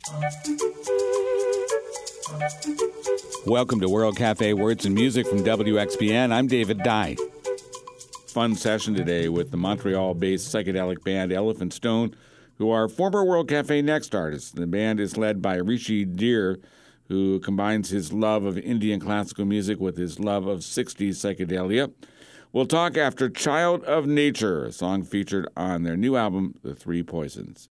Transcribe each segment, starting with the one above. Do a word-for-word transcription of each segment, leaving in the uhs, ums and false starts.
Welcome to World Cafe Words and Music from W X B N. I'm David Dye. Fun session today with the Montreal-based psychedelic band Elephant Stone, who are former World Cafe Next artists. The band is led by Rishi Dheer, who combines his love of Indian classical music with his love of sixties psychedelia. We'll talk after Child of Nature, a song featured on their new album, The Three Poisons.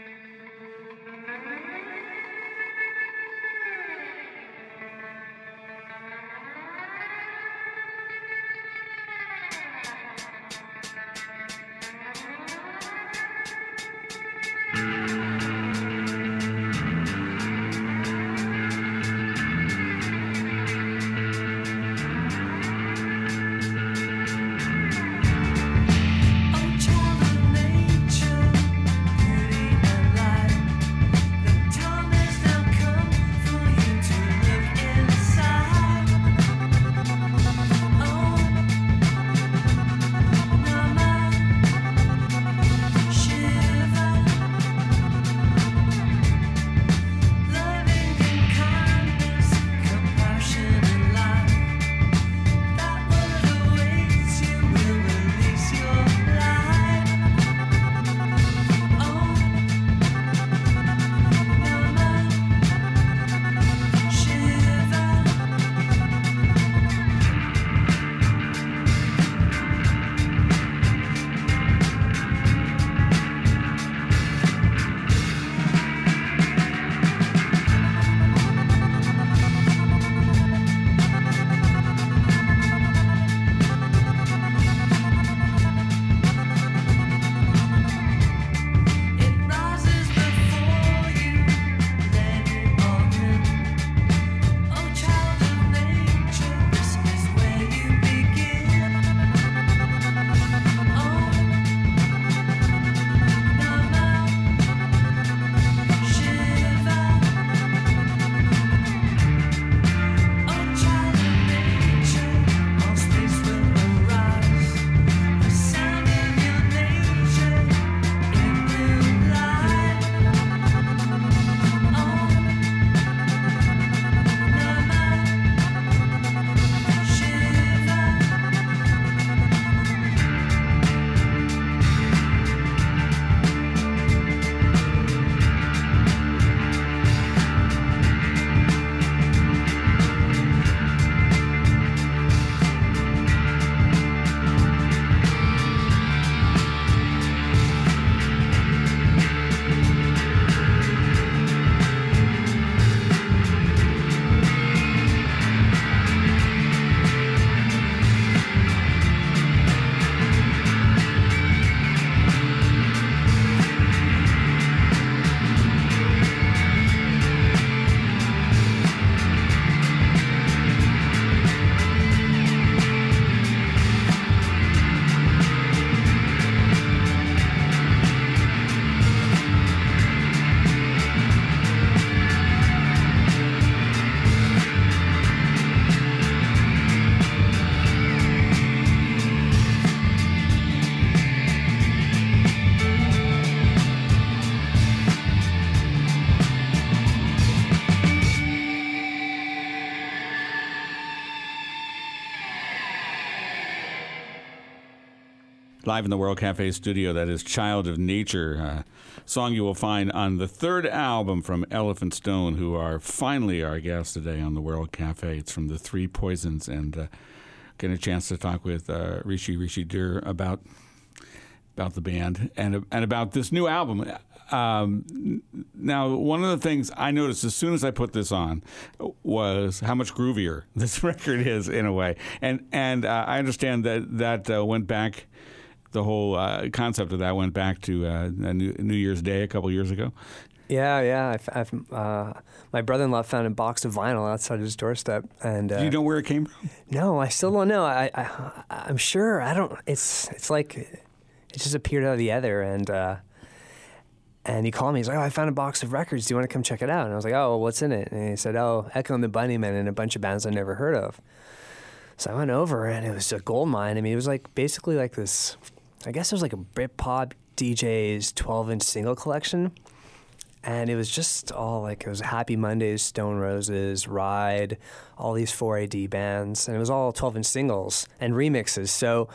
Live in the World Cafe studio, that is Child of Nature, a song you will find on the third album from Elephant Stone, who are finally our guests today on the World Cafe. It's from The Three Poisons, and uh, getting a chance to talk with uh, Rishi Rishi Dheer about about the band and and about this new album. Um, now, one of the things I noticed as soon as I put this on was how much groovier this record is in a way, and and uh, I understand that that uh, went back. The whole uh, concept of that went back to uh, New, New Year's Day a couple years ago. Yeah, yeah. I've, I've, uh, my brother-in-law found a box of vinyl outside his doorstep, and uh, do you know where it came from? No, I still don't know. I, I, I'm sure. I don't. It's, it's like it just appeared out of the ether, and uh, and he called me. He's like, "Oh, I found a box of records. Do you want to come check it out?" And I was like, "Oh, well, what's in it?" And he said, "Oh, Echo and the Bunnymen and a bunch of bands I've never heard of." So I went over, and it was a gold mine. I mean, it was like basically like this. I guess it was like a Britpop D J's twelve-inch single collection. And it was just all like, it was Happy Mondays, Stone Roses, Ride, all these four A D bands. And it was all twelve-inch singles and remixes. So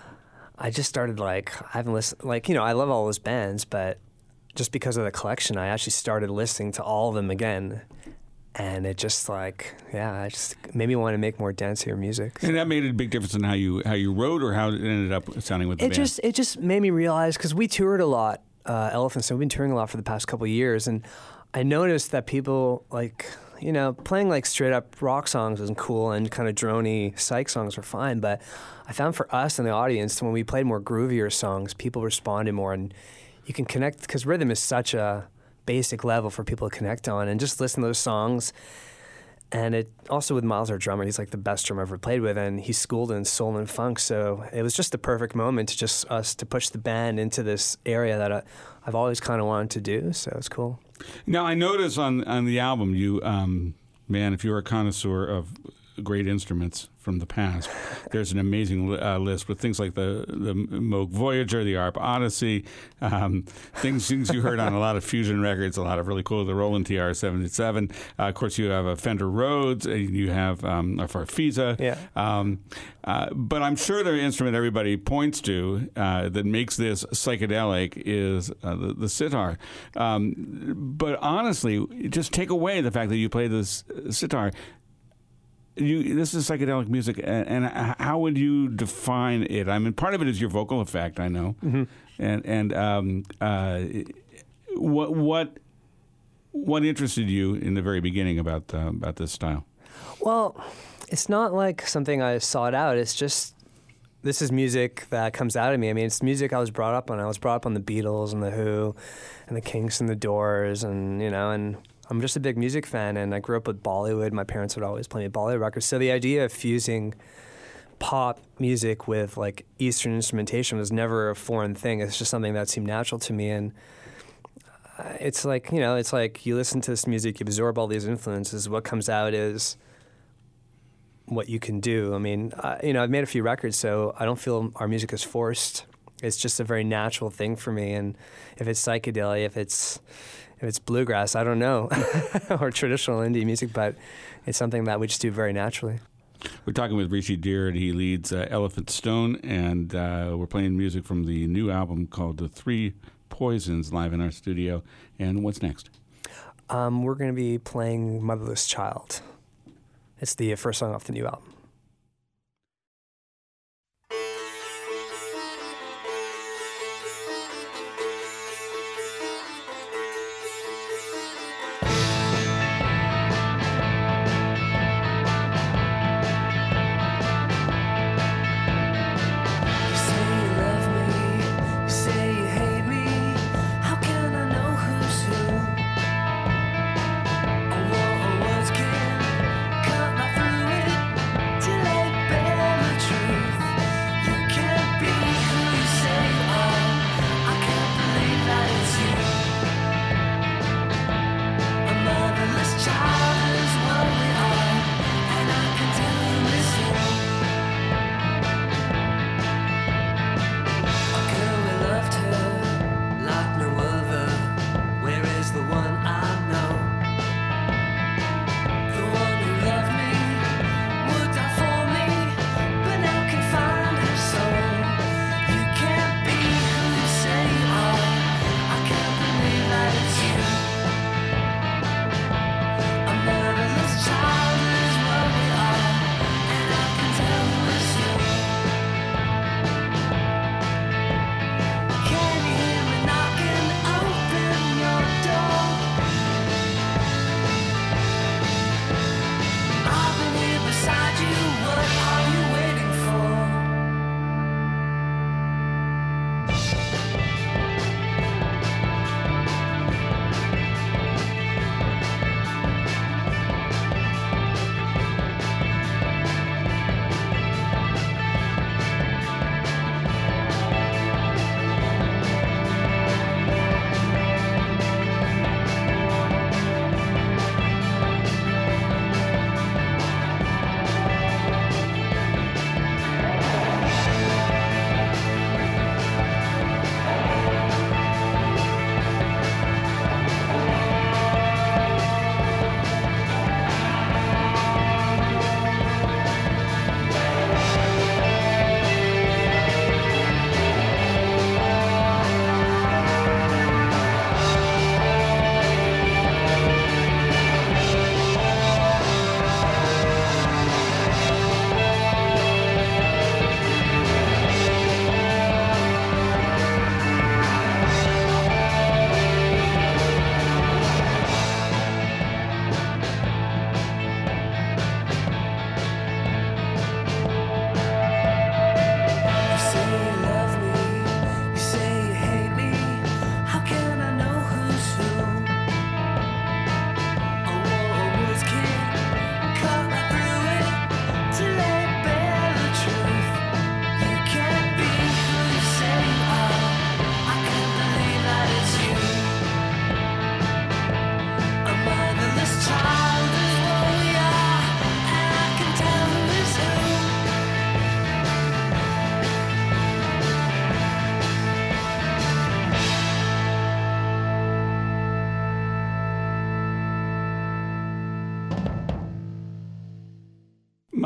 I just started like, I haven't listened, like, you know, I love all those bands, but just because of the collection, I actually started listening to all of them again. And it just like, yeah, it just made me want to make more dancier music. And that made a big difference in how you how you wrote or how it ended up sounding with the it band? Just, it just made me realize, because we toured a lot, uh, Elephant Stone, we've been touring a lot for the past couple of years, and I noticed that people, like, you know, playing like straight up rock songs wasn't cool, and kind of droney psych songs were fine, but I found for us in the audience, when we played more groovier songs, people responded more, and you can connect, because rhythm is such a basic level for people to connect on, and just listen to those songs. And it also, with Miles, our drummer, he's like the best drummer I've ever played with, and he's schooled in soul and funk, so it was just the perfect moment to just us to push the band into this area that I, I've always kind of wanted to do, so it's cool. Now, I notice on, on the album, you, um, man, if you're a connoisseur of great instruments from the past, there's an amazing uh, list with things like the the Moog Voyager, the A R P Odyssey, um, things things you heard on a lot of fusion records, a lot of really cool, the Roland T R seventy-seven. Uh, of course, you have a Fender Rhodes, and you have um, a Farfisa. Yeah. Um, uh, but I'm sure the instrument everybody points to uh, that makes this psychedelic is uh, the, the sitar. Um, but honestly, just take away the fact that you play this sitar. You, this is psychedelic music, and, and how would you define it? I mean, part of it is your vocal effect, I know, mm-hmm. and and um, uh, what what what interested you in the very beginning about uh, about this style? Well, it's not like something I sought out. It's just, this is music that comes out of me. I mean, it's music I was brought up on. I was brought up on the Beatles and the Who, and the Kinks and the Doors, and you know, and I'm just a big music fan, and I grew up with Bollywood. My parents would always play me Bollywood records. So the idea of fusing pop music with like Eastern instrumentation was never a foreign thing. It's just something that seemed natural to me. And it's like, you know, it's like you listen to this music, you absorb all these influences. What comes out is what you can do. I mean, I, you know, I've made a few records, so I don't feel our music is forced. It's just a very natural thing for me. And if it's psychedelia, if it's if it's bluegrass, I don't know, or traditional indie music, but it's something that we just do very naturally. We're talking with Rishi Dheer, and he leads uh, Elephant Stone, and uh, we're playing music from the new album called The Three Poisons live in our studio. And what's next? Um, we're going to be playing Motherless Child. It's the first song off the new album.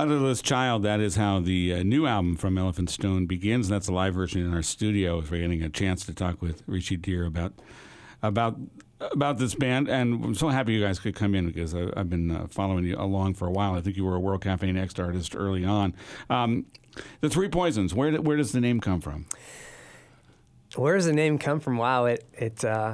Motherless Child, that is how the uh, new album from Elephant Stone begins. That's a live version in our studio. We're getting a chance to talk with Richie Deer about about about this band, and I'm so happy you guys could come in because I, I've been uh, following you along for a while. I think you were a World Cafe Next artist early on. Um, the Three Poisons, where where does the name come from? Where does the name come from? Wow, it it uh,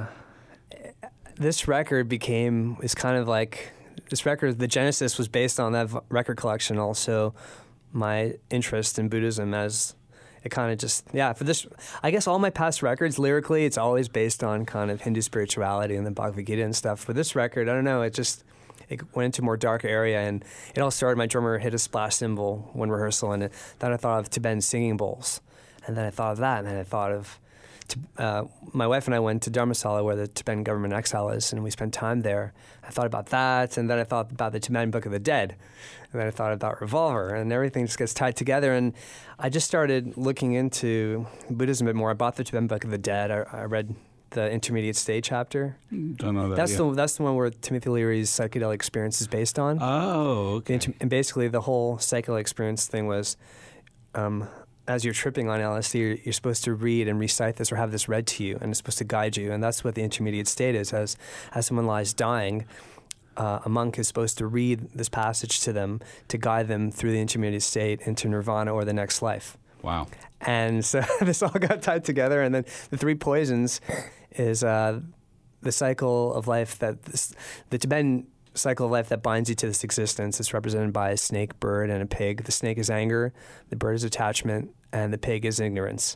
this record became is kind of like this record. The genesis was based on that record collection. Also, my interest in Buddhism as it kind of just yeah. For this, I guess all my past records lyrically, it's always based on kind of Hindu spirituality and the Bhagavad Gita and stuff. For this record, I don't know. It just it went into a more dark area, and it all started. My drummer hit a splash cymbal one rehearsal, and it, then I thought of Tibetan singing bowls, and then I thought of that, and then I thought of. Uh, my wife and I went to Dharamsala, where the Tibetan government exile is, and we spent time there. I thought about that, and then I thought about the Tibetan Book of the Dead, and then I thought about Revolver, and everything just gets tied together. And I just started looking into Buddhism a bit more. I bought the Tibetan Book of the Dead. I, I read the Intermediate State chapter. Don't know that. That's yet. the that's the one where Timothy Leary's psychedelic experience is based on. Oh, okay. The, and basically, the whole psychedelic experience thing was. Um, As you're tripping on L S D, you're, you're supposed to read and recite this or have this read to you, and it's supposed to guide you. And that's what the intermediate state is. As as someone lies dying, uh, a monk is supposed to read this passage to them to guide them through the intermediate state into nirvana or the next life. Wow. And so this all got tied together. And then the Three Poisons is uh, the cycle of life that this, the Tibetan cycle of life that binds you to this existence. It's represented by a snake, bird, and a pig. The snake is anger, the bird is attachment, and the pig is ignorance.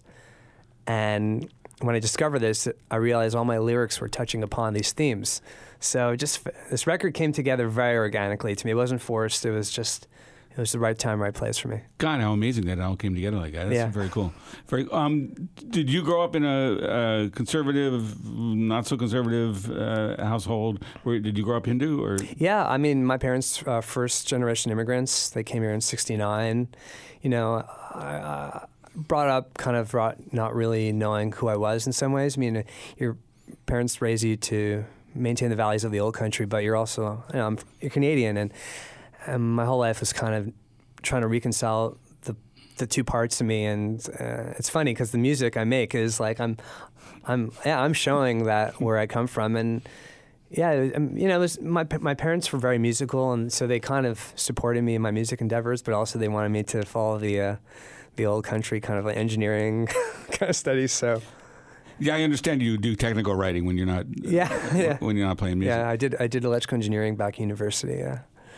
And when I discovered this, I realized all my lyrics were touching upon these themes. So just this record came together very organically to me. It wasn't forced. It was just it was the right time, right place for me. God, how amazing that it all came together like that. That's Yeah. very cool. Very. Um, did you grow up in a, a conservative, not so conservative uh, household? Where, did you grow up Hindu or? Yeah, I mean, my parents, uh, first generation immigrants. They came here in sixty-nine. You know, I, uh, brought up kind of brought not really knowing who I was in some ways. I mean, your parents raise you to maintain the values of the old country, but you're also, you know, I'm, you're Canadian, and, and my whole life was kind of trying to reconcile the the two parts of me. And uh, it's funny because the music I make is like I'm, I'm yeah, I'm showing that where I come from, and yeah, you know, it was, my my parents were very musical, and so they kind of supported me in my music endeavors, but also they wanted me to follow the uh, the old country kind of like engineering kind of studies. So. Yeah, I understand you do technical writing when you're not. Yeah, yeah. When you're not playing music. Yeah, I did. I did electrical engineering back at university. Yeah.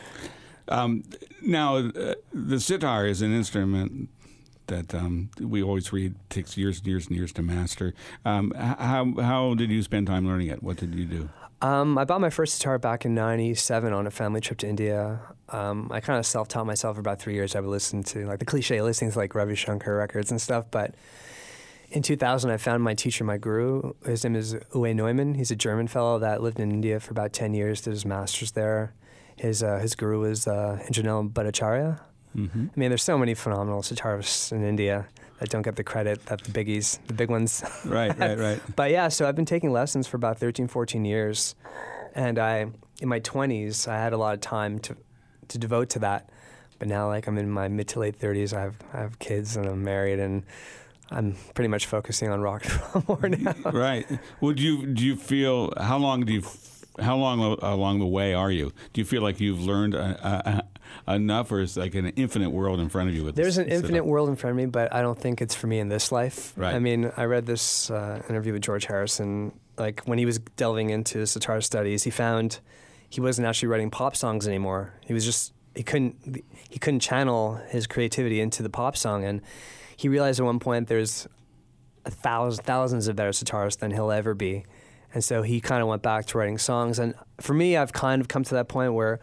Um, now, uh, the sitar is an instrument that um, we always read takes years and years and years to master. Um, how how did you spend time learning it? What did you do? Um, I bought my first guitar back in ninety-seven on a family trip to India. Um, I kind of self-taught myself for about three years. I would listen to like the cliche listings like Ravi Shankar records and stuff, but. In two thousand, I found my teacher, my guru. His name is Uwe Neumann. He's a German fellow that lived in India for about ten years, did his master's there. His uh, his guru is uh, Janelle Bhattacharya. Mm-hmm. I mean, there's so many phenomenal sitarists in India that don't get the credit that the biggies, the big ones. Right, right, right. But yeah, so I've been taking lessons for about thirteen, fourteen years. And I, in my twenties, I had a lot of time to to devote to that. But now, like, I'm in my mid to late thirties. I have I have kids and I'm married, and I'm pretty much focusing on rock and roll more now. Right. Would you do you feel how long do you how long along the way are you? Do you feel like you've learned uh, uh, enough, or is like an infinite world in front of you? With There's this, an infinite world in front of me, but I don't think it's for me in this life. Right. I mean, I read this uh, interview with George Harrison. Like when he was delving into sitar studies, he found he wasn't actually writing pop songs anymore. He was just he couldn't he couldn't channel his creativity into the pop song, and he realized at one point there's a thousand, thousands of better sitarists than he'll ever be. And so he kind of went back to writing songs. And for me, I've kind of come to that point where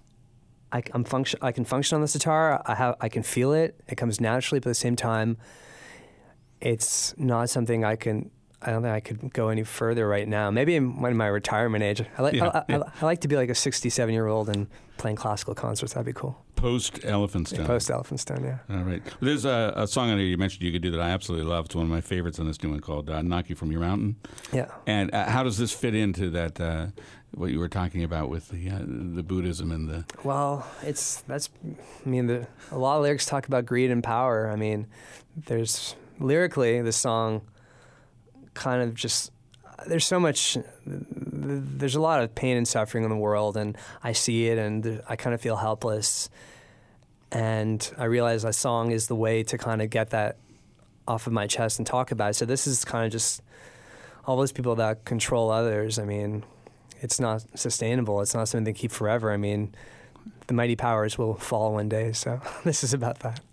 I, I'm function, I can function on the sitar. I have, I can feel it. It comes naturally, but at the same time, it's not something I can, I don't think I could go any further right now. Maybe in, in my retirement age. I like, yeah, I, yeah. I, I like to be like a sixty-seven-year-old and playing classical concerts. That'd be cool. post Elephant Stone. Post Elephant Stone, yeah. All right. There's a, a song on here you mentioned you could do that I absolutely love. It's one of my favorites on this new one called uh, "Knock You From Your Mountain." Yeah. And uh, how does this fit into that? Uh, what you were talking about with the uh, the Buddhism and the. Well, it's that's. I mean, the, a lot of lyrics talk about greed and power. I mean, there's lyrically the song kind of just. There's so much, there's a lot of pain and suffering in the world, and I see it, and I kind of feel helpless. And I realize that song is the way to kind of get that off of my chest and talk about it. So this is kind of just all those people that control others. I mean, it's not sustainable. It's not something they keep forever. I mean, the mighty powers will fall one day. So this is about that.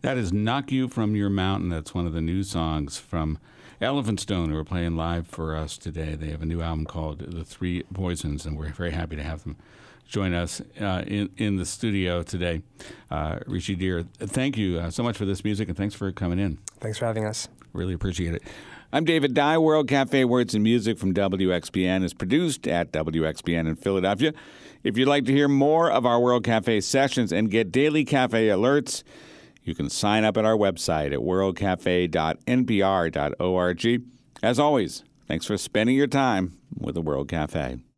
That is Knock You From Your Mountain. That's one of the new songs from Elephant Stone, who are playing live for us today. They have a new album called The Three Poisons, and we're very happy to have them join us uh, in, in the studio today. Uh, Rishi Dhir, thank you uh, so much for this music, and thanks for coming in. Thanks for having us. Really appreciate it. I'm David Dye. World Cafe Words and Music from W X B N is produced at W X B N in Philadelphia. If you'd like to hear more of our World Cafe sessions and get daily cafe alerts, you can sign up at our website at world cafe dot n p r dot org. As always, thanks for spending your time with the World Cafe.